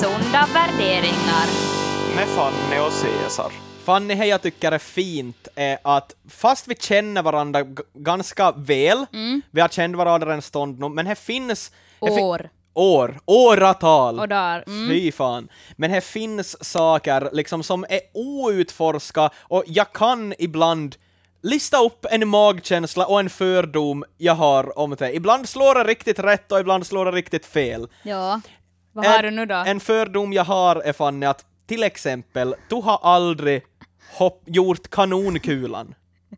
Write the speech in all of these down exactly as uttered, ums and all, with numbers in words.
Sunda värderingar. Med Fanny och Cesar. Fanny, det jag tycker är fint är att fast vi känner varandra g- ganska väl, mm. vi har känt varandra en stund nu, men det finns... År. Fi- år. Åratal. Och där. Mm. Fy fan. Men det finns saker liksom som är outforska och jag kan ibland lista upp en magkänsla och en fördom jag har om det. Ibland slår det riktigt rätt och ibland slår det riktigt fel. Ja. Vad en, har du nu då? En fördom jag har är Fanny att till exempel, du har aldrig hopp, gjort kanonkulan.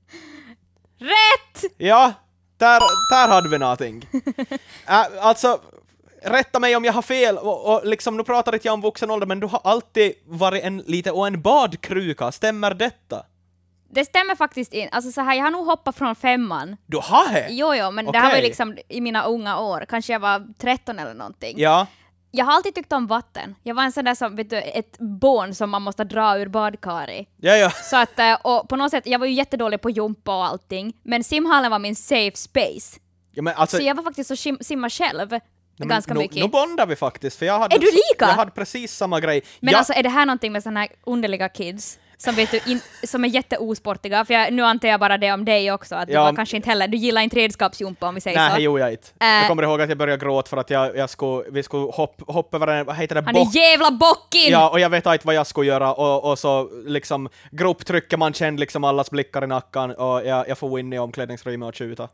Rätt! Ja, där, där hade vi någonting. Äh, alltså, rätta mig om jag har fel, och, och liksom, nu pratar inte jag om vuxen ålder, men du har alltid varit en lite och en badkruka, stämmer detta? Det stämmer faktiskt in. Alltså så här, jag har nog hoppat från femman. Du har det? Jo, jo, men Okej. det här var ju liksom i mina unga år. Kanske jag var tretton eller någonting. Ja. Jag har alltid tyckt om vatten. Jag var en sån där som, vet du, ett barn som man måste dra ur badkar i. Ja, ja. Så att, och på något sätt, jag var ju jättedålig på jumpa och allting. Men simhallen var min safe space. Ja, men alltså, Så jag var faktiskt så sim- simma själv. nej, ganska nu, mycket. Nu bondar vi faktiskt, för jag hade, Är du lika? Jag hade precis samma grej. Men jag, alltså, är det här någonting med såna här underliga kids? Som, vet du, in, som är jätteosportiga, för jag, nu antar jag bara det om dig också, att du Ja. var kanske inte heller, du gillar inte redskapsjumpa om vi säger nej, så. det gjorde jag inte. Äh. Jag kommer ihåg att jag började gråta för att jag, jag skulle, vi skulle hoppa hopp över en, vad heter det, Han bock. är jävla bocken! Ja, och jag vet inte vad jag skulle göra, och, och så liksom grupptrycker man kände liksom allas blickar i nacken, och jag, jag får in i omklädningsrummet och tjuta.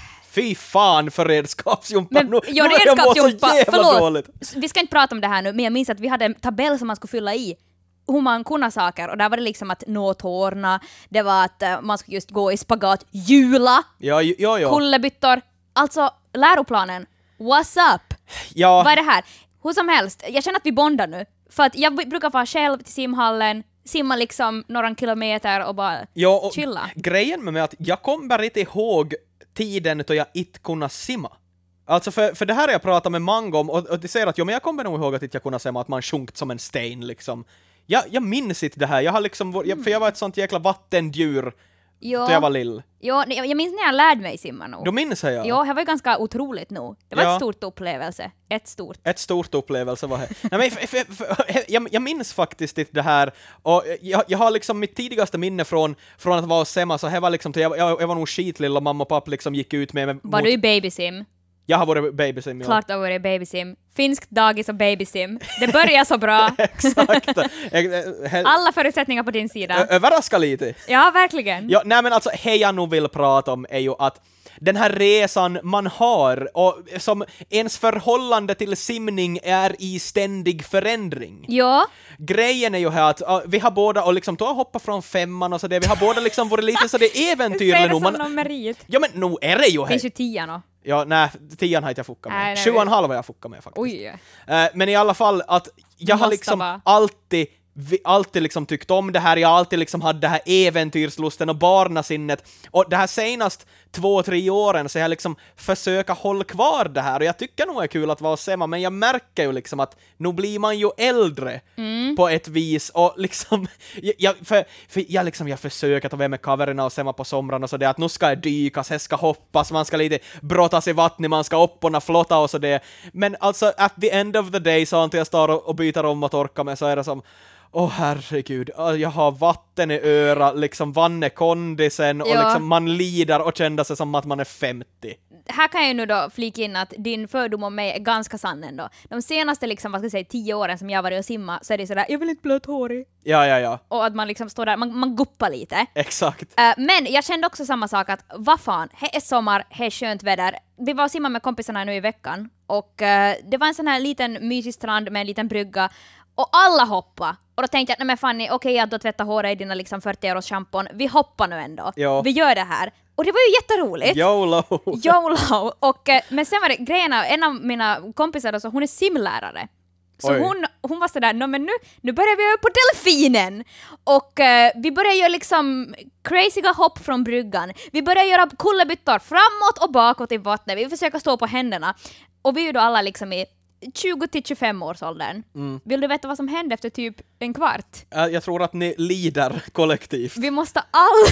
Fy fan för redskapsjumpa! Men, nu, jo, nu är jag må så redskapsjumpa, jävla förlåt. dåligt. Vi ska inte prata om det här nu, men jag minns att vi hade en tabell som man skulle fylla i hur man kunde saker, och där var det liksom att nå tårna, det var att uh, man skulle just gå i spagat, hjula, Ja, jo, jo, jo. kullerbyttor, alltså läroplanen, what's up? Ja. Vad är det här? Hur som helst, jag känner att vi bondar nu, för att jag brukar vara själv till simhallen, simma liksom några kilometer och bara Jo, och chilla. grejen med mig är att jag kommer inte ihåg tiden då jag inte kunde simma. Alltså för, för det här har jag pratat med Mango om, och, och de säger att jo, men jag kommer nog ihåg att inte jag kunde simma, att man sjunkt som en sten liksom. Jag, jag minns inte det här, jag har liksom, mm. jag, för jag var ett sånt jäkla vattendjur Jo. då jag var lill. Jo, jag jag minns när jag lärde mig simma nog. Då minns jag. Jo, det var ju ganska otroligt nog. Det var Ja. ett stort upplevelse. Ett stort. Ett stort upplevelse var det. Nej, men f- f- f- jag, jag minns faktiskt inte det här, och jag, jag har liksom mitt tidigaste minne från, från att vara hos Semma, så här var liksom, jag, jag, jag var nog skitlill och mamma och pappa liksom gick ut med mig. Var mot, du i babysim? Jag har varit babysim, ja. Klart du har varit i babysim. Finskt dagis och babysim. Det börjar så bra. Exakt. Jag- he- Alla förutsättningar på din sida. Ö- Överraska lite. Ja, verkligen. Ja, nej men alltså, det jag nog vill prata om är ju att den här resan man har, och som ens förhållande till simning är i ständig förändring. Ja. Grejen är ju här att uh, vi har båda, och liksom, du har hoppat från femman och så det, vi har båda liksom varit lite så det är äventyrligt Säg det nog. som Man, någon merit. ja men nog är det ju Det finns ju här. tian och. Ja, nej, tian har inte jag fuckat Nej, med. nej, Sju och en halv har jag fuckat med faktiskt. Oj. Eh, men i alla fall att jag har Måste liksom vara. alltid vi alltid liksom tyckt om det här, jag har alltid liksom hade det här äventyrslusten och barnasinnet, och det här senast två, tre åren så jag liksom försöka hålla kvar det här, och jag tycker nog är kul att vara och semma, men jag märker ju liksom att nu blir man ju äldre Mm. på ett vis, och liksom jag, jag, för, för jag liksom jag försöker ta med mig kaverna och semma på somrarna, och så det att nu ska jag dykas, här ska hoppas, man ska lite brottas i vattnet, man ska upp och flotta och så det, men alltså at the end of the day så antar jag står och, och byter om och torkar mig, så är det som åh oh, herregud, jag har vatten i öra, liksom vann kondisen, och Ja. liksom man lider och känner sig som att man är femtio. Här kan jag ju nu då flika in att din fördom om mig är ganska sann ändå. De senaste liksom, vad ska jag säga, tio åren som jag varit och simma, så är det sådär, jag vill inte blöt hårig. Ja, ja, ja, Och att man liksom står där, man, man guppar lite. exakt. Uh, men jag kände också samma sak, att vad fan, det är sommar, det är skönt väder. Vi var och simma med kompisarna nu i veckan, och uh, det var en sån här liten mysig strand med en liten brygga, och alla hoppade. Och då tänkte jag, nej men Fanny, okej okay, att du tvättar håret i dina liksom fyrtio euros shampon, vi hoppar nu ändå. Ja. Vi gör det här. Och det var ju jätteroligt. YOLO! YOLO! Och, eh, men sen var det grejerna, en av mina kompisar då, så hon är simlärare. Så Oj. hon, hon var sådär, no, men nu, nu börjar vi öva på delfinen! Och eh, vi börjar göra liksom crazyga hopp från bryggan. Vi börjar göra kullerbyttor framåt och bakåt i vattnet. Vi försöker stå på händerna. Och vi är ju då alla liksom i tjugo till tjugofem års åldern. Mm. Vill du veta vad som hände efter typ en kvart? Uh, jag tror att ni lider kollektivt. Vi måste alla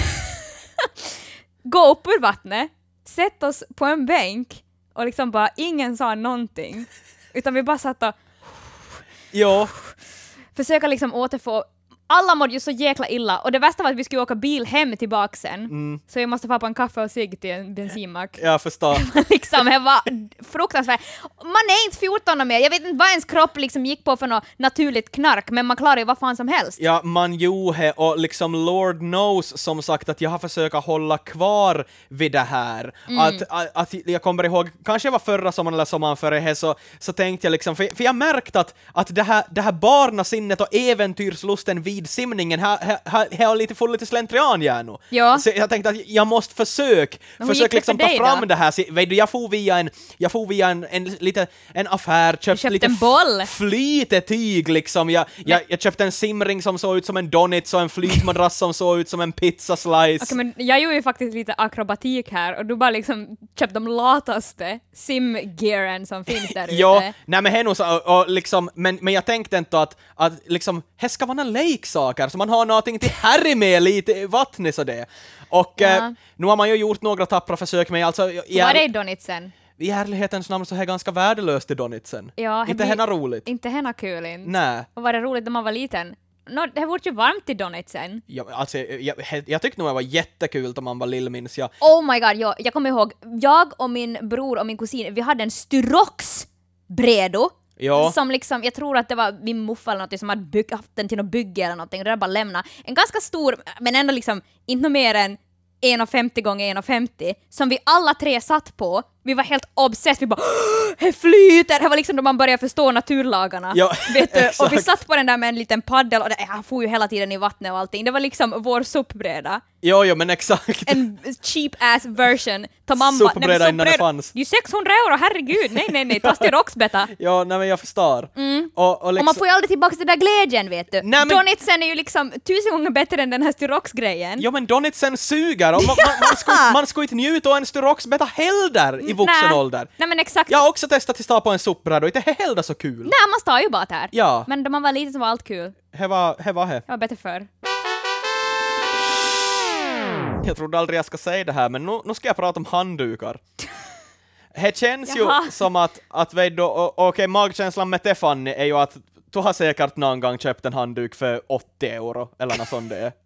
gå upp ur vattnet, sätta oss på en bänk och liksom bara ingen sa någonting. Utan vi bara satt och Jo. Försöka liksom återfå. Alla mådde ju så jäkla illa, och det värsta var att vi skulle åka bil hem tillbaka sen. Mm. Så jag måste få på en kaffe och cigg till en bensinmack. Jag förstår. liksom, det var fruktansvärt. Man är inte fjorton och mer, jag vet inte vad ens kropp liksom gick på för något naturligt knark, men man klarar ju vad fan som helst. Ja, man gjorde, och liksom Lord knows som sagt att jag har försökt hålla kvar vid det här. Mm. Att, att, att jag kommer ihåg, kanske var förra sommaren eller sommaren före det, så, så tänkte jag liksom, för, för jag märkte att, att det här, det här barnasinnet och äventyrslusten vid simningen har, har, har lite full lite slentrian gärna. Ja. Så jag tänkte att jag måste försöka försök liksom ta fram då? Det här. Så, vet du, jag får via en jag får via en, en, lite, en affär, köpte lite en boll. flytetyg liksom. Jag, jag, jag köpte en simring som såg ut som en donut och en flytmadrass som såg ut som en pizzaslice. Okay, men jag gjorde ju faktiskt lite akrobatik här, och du bara liksom köpte de lataste simgearen som finns där ute. Ja, nej men hennes, och, och liksom, men, men jag tänkte inte att, att liksom, här ska vara leksaker, så man har någonting till Harry med lite vattnet så det. Och ja. eh, nu har man ju gjort några tappra försök med, alltså... I var det i donitsen? I ärlighetens namn så är det ganska värdelöst i donitsen. Ja, inte henne roligt. Inte henne kul inte. Nej. Och var det roligt när man var liten? No, det var ju varmt i donitsen. Ja, alltså, jag, jag tyckte nog det var jättekul när man var lill, minns jag. Oh my god, jag, jag kommer ihåg, jag och min bror och min kusin, vi hade en Styrox bredo. Ja. Som liksom, jag tror att det var min muffa eller något som hade byggt, haft den till något bygge eller någonting, och det där bara lämna. En ganska stor, men ändå liksom inte mer än en komma femtio gånger en komma femtio som vi alla tre satt på. Vi var helt obsessed, vi bara det flyter! Det var liksom då man började förstå naturlagarna. Ja, vet du? exakt. Och vi satt på den där med en liten paddel, och det jag får ju hela tiden i vattnet och allting. Det var liksom vår suppbräda. Jo, jo, men exakt. En cheap ass version. Ta mamma. Suppbräda innan det fanns. Det är ju sexhundra euro, herregud. Nej, nej, nej. Ta Styrox-betta. Ja, nej men jag förstår. Mm. Och, och, liksom... och man får ju aldrig tillbaka den där glädjen, vet du. Nej, men... Donitsen är ju liksom tusen gånger bättre än den här Styrox-grejen. Jo, men donitsen suger, och man, man, man, ska, inte- man ska inte njuta av en Styrox-betta heller i vuxen Nej. ålder. Nej, men exakt. Jag har också testat att stå på en suppbräda, och inte är heller så kul. Nej, man står ju bara där. Ja. Men då man var liten så var allt kul. Det var det. Var he. Det var bättre förr. Jag trodde aldrig jag ska säga det här, men nu, nu ska jag prata om handdukar. Det känns Jaha. ju som att, att vet du, okej, okay, magkänslan med Tefani är ju att du har säkert någon gång köpt en handduk för åttio euro, eller något sånt det är.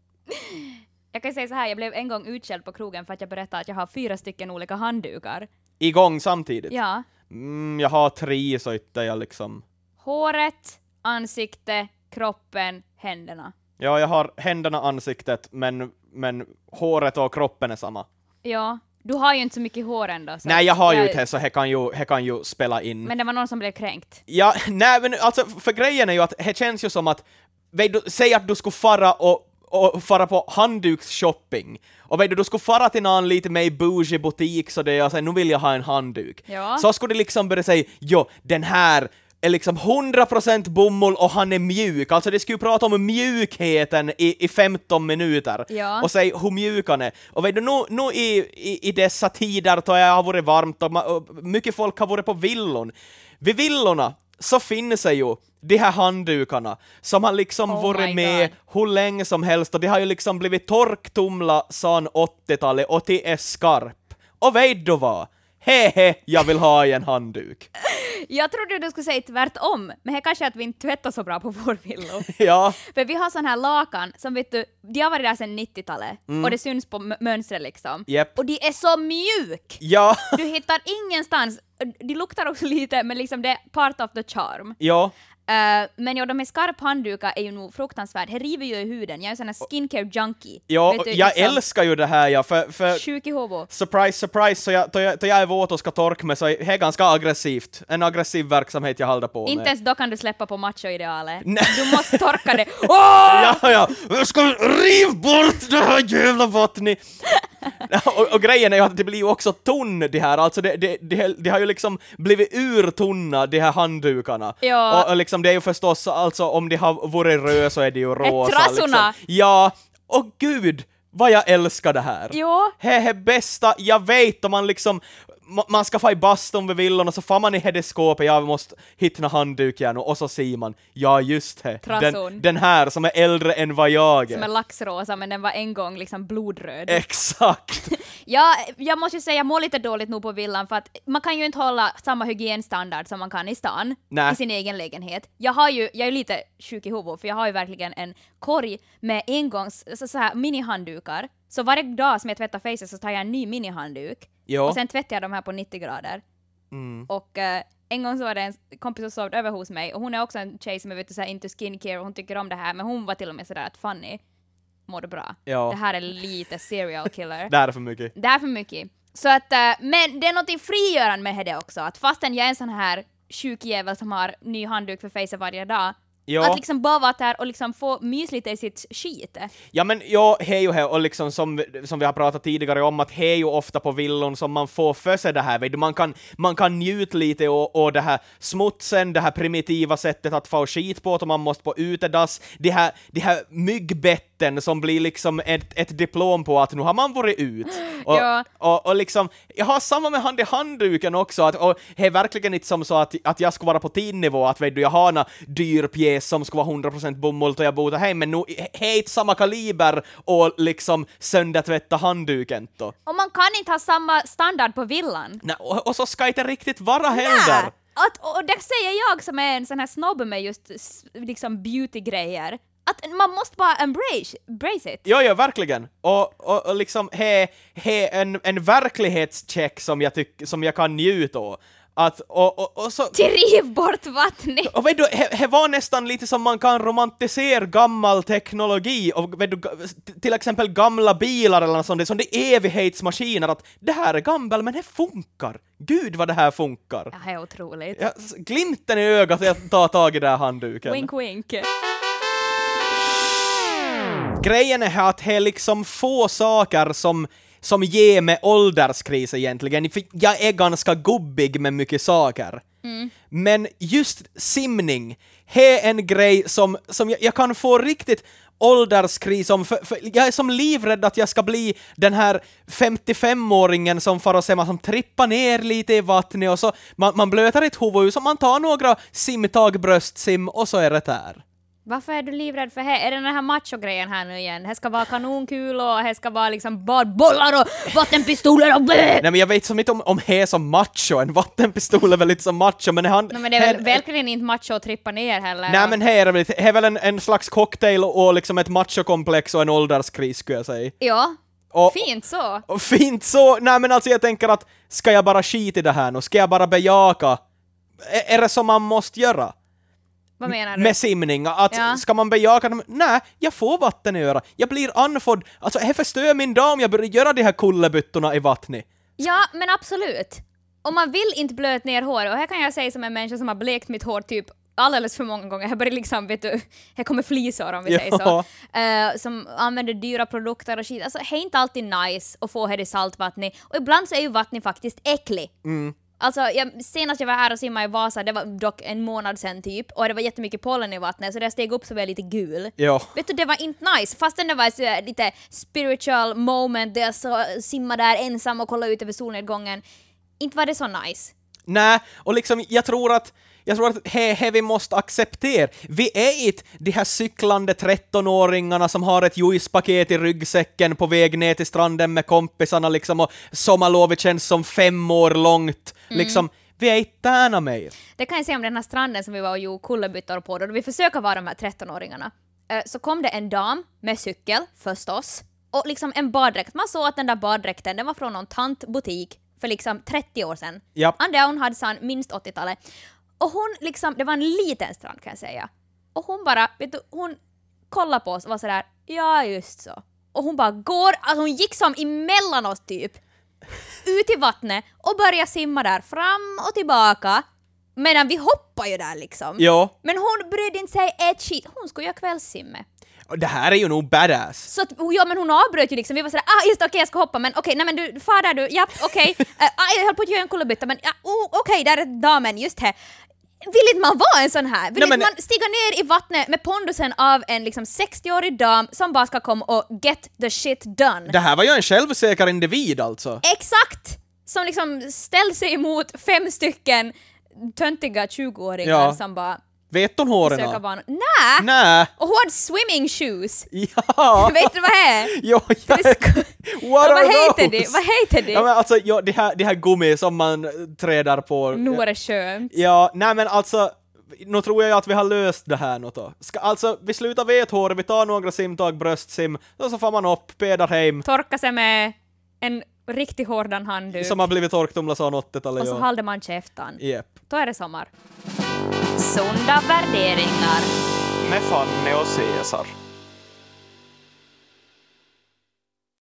Jag kan säga så här, jag blev en gång utskälld på krogen för att jag berättade att jag har fyra stycken olika handdukar. Igång samtidigt? Ja. Mm, jag har tre, så inte jag liksom... Håret, ansikte, kroppen, händerna. Ja, jag har händerna, ansiktet, men, men håret och kroppen är samma. Ja, du har ju inte så mycket hår ändå. Så Nej, jag har ju jag... inte det, så det kan ju, det kan ju spela in. Men det var någon som blev kränkt. Ja, nej, men alltså, för grejen är ju att det känns ju som att, vet du, säg att du skulle fara och och fara på handduksshopping. Och vet du, du skulle fara till någon lite mer bougie butik så det och säga, nu vill jag ha en handduk. Ja. Så skulle det liksom börja säga, jo, den här är liksom hundra procent bomull och han är mjuk. Alltså det skulle ju prata om mjukheten i, i femton minuter. Ja. Och säga hur mjuk han är. Och vet du, nu, nu i, i, i dessa tider då jag har varit varmt och, ma- och mycket folk har varit på villon. Vid villorna så finns det ju de här handdukarna som har liksom Oh varit my med God. hur länge som helst, och de har ju liksom blivit torktumla sedan åttiotalet och till är skarp. Och vet du vad? Hehe, jag vill ha en handduk. Jag trodde du skulle säga tvärtom, men det kanske är att vi inte tvättar så bra på vår villo. Ja. För vi har sån här lakan som vet du, de har varit där sedan nittiotalet Mm. och det syns på m- mönstret liksom. Japp. Och de är så mjuk! Ja. Du hittar ingenstans, de luktar också lite, men liksom det är part of the charm. Ja. Uh, men ja, de här skarpa handdukar är ju nog fruktansvärt. Det river ju i huden. Jag är en sån här skincare junkie. Ja, Vet du, jag liksom, älskar ju det här, ja, för... för... Sjuk i huvudet. Surprise, surprise, så jag, då, jag, då jag är våt och ska torka mig så är det ganska aggressivt. En aggressiv verksamhet jag håller på med. Inte ens då kan du släppa på macho-idealet. Nej. Du måste torka det. Åh! Ja, ja, jag ska riva bort det här jävla vattnet! och, och grejen är ju att det blir ju också tunn det här, alltså det, det, det, det har ju liksom blivit urtunna de här handdukarna. Ja. Och, och liksom det är ju förstås, alltså om de har varit röd så är det ju rosa. trassorna. Liksom. Ja, och gud, vad jag älskar det här. Jo. Det är bästa, jag vet om man liksom ma- man ska få i bastun vid villan och så får man i hedeskåpet, ja vi måste hitta handduk igen och så ser man, ja just det, den, den här som är äldre än vad jag är. Som är laxrosa men den var en gång liksom blodröd. Exakt! Ja, jag måste ju säga, jag mår lite dåligt nog på villan för att man kan ju inte hålla samma hygienstandard som man kan i stan, Nä. i sin egen lägenhet. Jag har ju, jag är lite sjuk i huvudet för jag har ju verkligen en korg med engångs, så, så här minihanddukar. Så varje dag som jag tvättar facet så tar jag en ny minihandduk. Jo. Och sen tvättar jag de här på nittio grader. Mm. Och eh, en gång så var det en kompis som sov över hos mig och hon är också en tjej som är vet du, så här, into skincare och hon tycker om det här, men hon var till och med sådär att Fanny, mår du bra? Ja. Det här är lite serial killer. Det här är för mycket. Det är för mycket. Så att, äh, men det är något frigörande med det också, att fastän jag är en sån här sjukjävel som har ny handduk för facet varje dag, Ja. att liksom bara vara där och liksom få mys lite i sitt skit. Ja men ja, hej och hej, och liksom som, som vi har pratat tidigare om, att hej ju ofta på villon som man får för sig det här, vet du, man kan, man kan njuta lite och, och det här smutsen, det här primitiva sättet att få skit på, och man måste på utedass, det här, det här myggbetten som blir liksom ett, ett diplom på att nu har man varit ut. Och, Ja. och, och liksom, jag har samma med hand i handduken också, att, och det är verkligen inte som så att, att jag ska vara på tidnivå, att vet du, jag har en dyr pjäs som ska vara hundra procent bomull och jag bor hem, men nu är inte samma kaliber och liksom söndertvätta handduken då. Och man kan inte ha samma standard på villan. Nej, och, och så ska inte riktigt vara heller. Att, och det säger jag som är en sån här snobb med just s- liksom beauty-grejer. Att man måste bara embrace, embrace it. Jo, jo, verkligen. Och, och, och liksom, he, he, en, en verklighetscheck som jag, tyck, som jag kan njuta av. Att, och, och, och så... Driv bort vattnet! Och vet du, det var nästan lite som man kan romantisera gammal teknologi och vet du, till exempel gamla bilar eller något sånt, som det är evighetsmaskiner, att det här är gammalt men det funkar. Gud vad det här funkar. Ja, det är otroligt. Ja, glimten i ögat att ta tag i den här handduken. Wink wink. Grejen är att det är liksom få saker som som ger mig ålderskris egentligen, för jag är ganska gubbig med mycket saker. Mm. Men just simning, det är en grej som, som jag, jag kan få riktigt ålderskris om, för, för jag är som livrädd att jag ska bli den här femtiofemåringen som far och ser man som trippar ner lite i vattnet och så man, man blötar ett huvud så man tar några simtag, bröstsim och så är det där. Varför är du livrädd för det? Är det den här macho-grejen här nu igen? Det ska vara kanonkul och det ska vara liksom badbollar och vattenpistoler och blä! Nej men jag vet som inte om, om det är som macho, en vattenpistol är väl lite som macho, men han... Nej men det är väl verkligen inte macho att trippa ner heller. Nej men det är väl, det är väl en, en slags cocktail och, och liksom ett machokomplex och en ålderskris skulle jag säga. Ja, och, fint så. Och fint så, nej men alltså jag tänker att ska jag bara skita i det här nu? Ska jag bara bejaka? Är, är det som man måste göra? Vad menar du? Med simning, att Ja. ska man bejaka dem? Nej, jag får vatten i öra. Jag blir andfådd. Alltså, det förstör min dag om jag börjar göra de här kullerbyttorna i vattnet. Ja, men absolut. Om man vill inte blöta ner hår, och här kan jag säga som en människa som har blekt mitt hår typ alldeles för många gånger. Jag börjar liksom, vet du, här kommer flisor om vi Ja. säger så. Uh, som använder dyra produkter och skit. Alltså, det är inte alltid nice att få här i saltvattnet. Och ibland så är ju vattnet faktiskt äcklig. Mm. Alltså, jag, senast jag var här och simmade i Vasa, det var dock en månad sedan typ, och det var jättemycket pollen i vattnet, så det steg upp så var jag lite gul. Ja. Vet du, det var inte nice, fastän det var så här, lite spiritual moment där jag så, simmade där ensam och kollade ut över solnedgången. Inte var det så nice. Nej, och liksom, jag tror att Jag tror att he, he, vi måste acceptera. Vi är inte de här cyklande trettonåringarna som har ett juicepaket i ryggsäcken på väg ner till stranden med kompisarna liksom, och sommarlovet känns som fem år långt. Mm. Liksom, vi är inte tärna mer. Det kan jag säga om den här stranden som vi var och gjorde kullerbyttor på, då vi försöker vara de här trettonåringarna. Så kom det en dam med cykel, förstås, och liksom en baddräkt. Man såg att den där baddräkten, den var från någon tantbutik för liksom trettio år sedan. Japp. Andra hon hade sån minst åttiotalet. Och hon liksom, det var en liten strand kan jag säga. Och hon bara, vet du, hon kollade på oss och var sådär, ja just så. Och hon bara går, alltså hon gick som emellan oss typ, ut i vattnet och började simma där fram och tillbaka. Medan vi hoppar ju där liksom. Ja. Men hon brydde inte sig ett skit, hon skulle göra kvällssimme. Det här är ju nog badass. Så att, ja men hon avbröt ju liksom, vi var sådär, ah just okej okay, jag ska hoppa, men okej, okay, nej men du, far där du, ja okej, okay. uh, ah, jag höll på att göra en kullerbytta, men ja, oh, okej, okay, där är damen, just här. Vill inte man vara en sån här? Vill nej, inte men... man stiga ner i vattnet med pondusen av en liksom sextioårig dam som bara ska komma och get the shit done? Det här var ju en självsäker individ alltså. Exakt! som liksom ställer sig emot fem stycken töntiga tjugoåringar Ja. som bara Vet hon söker håren? barn. Nä! Nä! Och hon hade swimming shoes. Ja! Vet du vad det är? Jo, Det jag... är sko- What Och are vad heter those? det? Vad heter det? Ja men alltså, jo, det här, det här gummi som man trädar på. Nu var det skönt. Ja, nej men alltså, nu tror jag att vi har löst det här nu då. Ska, alltså, vi slutar vethår, vi tar några simtag, bröstsim, och så får man upp, pedar hem, Torka sig med en riktigt hårdan handduk. som har blivit torktumla så åttiotalet. Och så ja. håller man käftan. Jep. Då är det sommar. Sunda värderingar. Med Fanny och Cesar.